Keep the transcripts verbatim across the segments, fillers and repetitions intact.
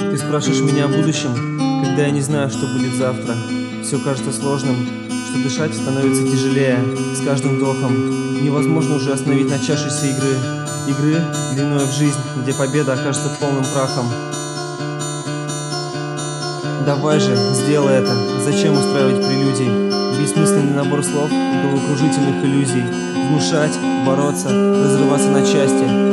Ты спрашиваешь меня о будущем, когда я не знаю, что будет завтра. Все кажется сложным, что дышать становится тяжелее с каждым вдохом. Невозможно уже остановить начавшиеся игры. Игры длиной в жизнь, где победа окажется полным прахом. Давай же, сделай это. Зачем устраивать прелюдий? Бессмысленный набор слов, головокружительных иллюзий. Внушать, бороться, разрываться на части.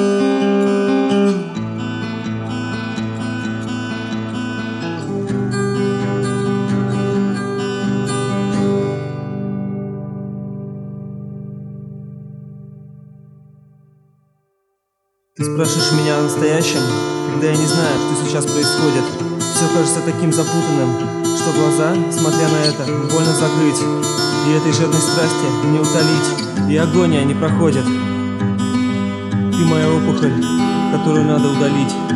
Ты спрашиваешь меня о настоящем, когда я не знаю, что сейчас происходит. Все кажется таким запутанным, что глаза, смотря на это, больно закрыть. И этой жадной страсти не утолить, и агония не проходит. Ты моя опухоль, которую надо удалить.